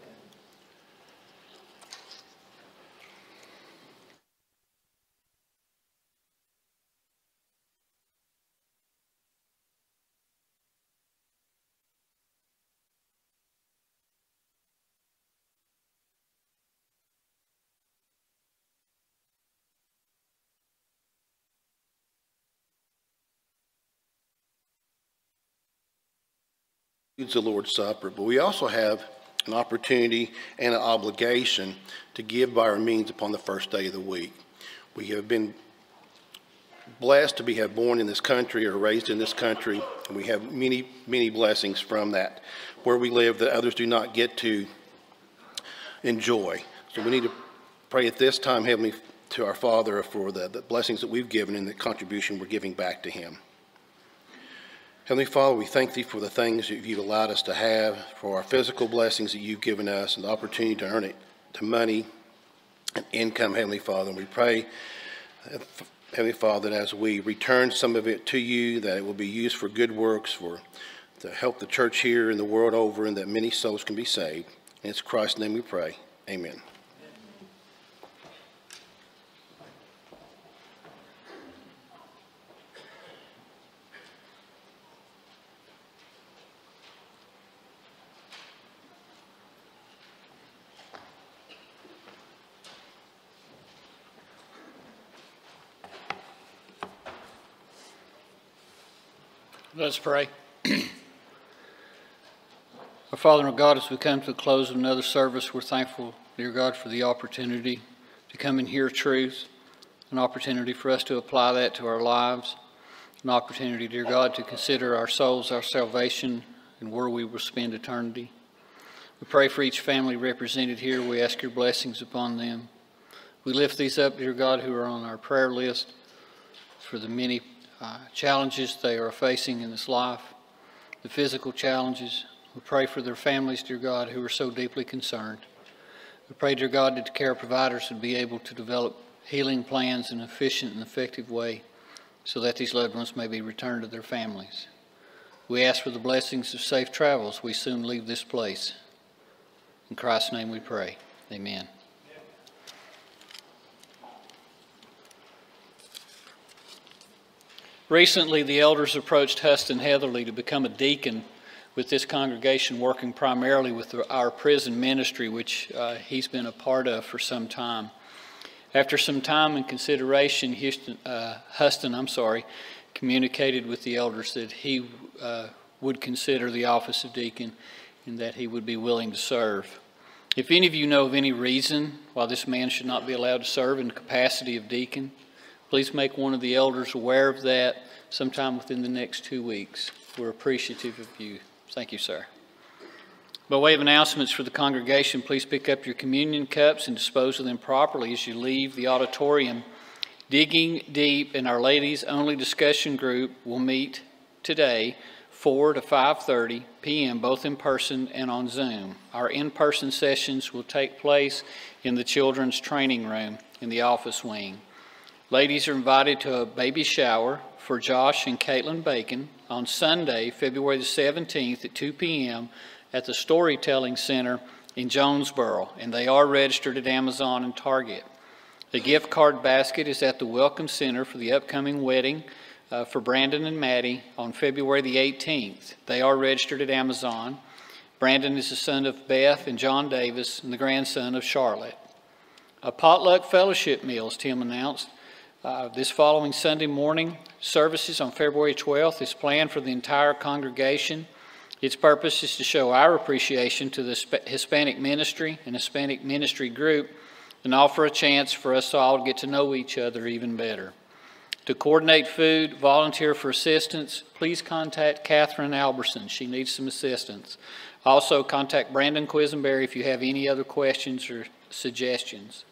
The Lord's Supper, but we also have an opportunity and an obligation to give by our means upon the first day of the week. We have been blessed to have born in this country or raised in this country, and we have many, many blessings from that where we live that others do not get to enjoy. So we need to pray at this time, Heavenly, to our Father for the blessings that we've given and the contribution we're giving back to him. Heavenly Father, we thank thee for the things that you've allowed us to have, for our physical blessings that you've given us and the opportunity to earn it, to money and income, Heavenly Father. And we pray, Heavenly Father, that as we return some of it to you, that it will be used for good works, to help the church here and the world over, and that many souls can be saved. In Christ's name we pray. Amen. Let's pray. Our Father and God, as we come to the close of another service, we're thankful, dear God, for the opportunity to come and hear truth, an opportunity for us to apply that to our lives, an opportunity, dear God, to consider our souls, our salvation, and where we will spend eternity. We pray for each family represented here. We ask your blessings upon them. We lift these up, dear God, who are on our prayer list for the many challenges they are facing in this life, the physical challenges. We pray for their families, dear God, who are so deeply concerned. We pray, dear God, that the care providers would be able to develop healing plans in an efficient and effective way so that these loved ones may be returned to their families. We ask for the blessings of safe travels. We soon leave this place. In Christ's name we pray. Amen. Recently, the elders approached Huston Heatherly to become a deacon with this congregation, working primarily with our prison ministry, which he's been a part of for some time. After some time and consideration, Huston communicated with the elders that he would consider the office of deacon and that he would be willing to serve. If any of you know of any reason why this man should not be allowed to serve in the capacity of deacon, please make one of the elders aware of that sometime within the next 2 weeks. We're appreciative of you. Thank you, sir. By way of announcements for the congregation, please pick up your communion cups and dispose of them properly as you leave the auditorium. Digging Deep and Our Ladies Only discussion group will meet today 4 to 5:30 p.m., both in person and on Zoom. Our in-person sessions will take place in the children's training room in the office wing. Ladies are invited to a baby shower for Josh and Caitlin Bacon on Sunday, February the 17th at 2 p.m. at the Storytelling Center in Jonesboro, and they are registered at Amazon and Target. The gift card basket is at the Welcome Center for the upcoming wedding for Brandon and Maddie on February the 18th. They are registered at Amazon. Brandon is the son of Beth and John Davis and the grandson of Charlotte. A potluck fellowship meal, as Tim announced, this following Sunday morning. Services on February 12th is planned for the entire congregation. Its purpose is to show our appreciation to the Hispanic ministry and Hispanic ministry group and offer a chance for us all to get to know each other even better. To coordinate food, volunteer for assistance, please contact Catherine Alberson. She needs some assistance. Also, contact Brandon Quisenberry if you have any other questions or suggestions.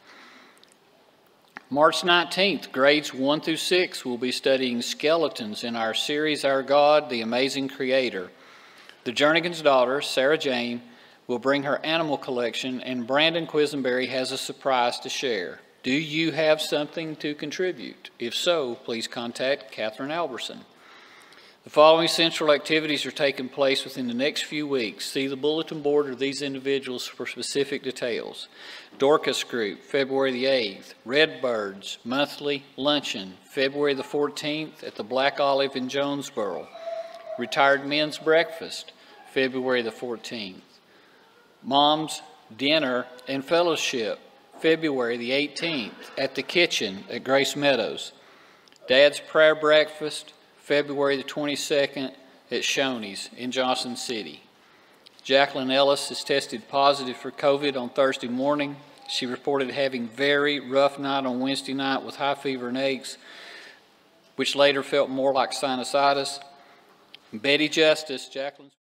March 19th, grades 1 through 6 will be studying skeletons in our series, Our God, the Amazing Creator. The Jernigan's daughter, Sarah Jane, will bring her animal collection, and Brandon Quisenberry has a surprise to share. Do you have something to contribute? If so, please contact Catherine Alberson. The following central activities are taking place within the next few weeks. See the bulletin board or these individuals for specific details. Dorcas Group, February the 8th. Redbirds, monthly luncheon, February the 14th at the Black Olive in Jonesboro. Retired Men's Breakfast, February the 14th. Mom's Dinner and Fellowship, February the 18th at the Kitchen at Grace Meadows. Dad's Prayer Breakfast, February the 22nd at Shoney's in Johnson City. Jacqueline Ellis is tested positive for COVID on Thursday morning. She reported having very rough night on Wednesday night with high fever and aches, which later felt more like sinusitis. Betty Justice, Jacqueline's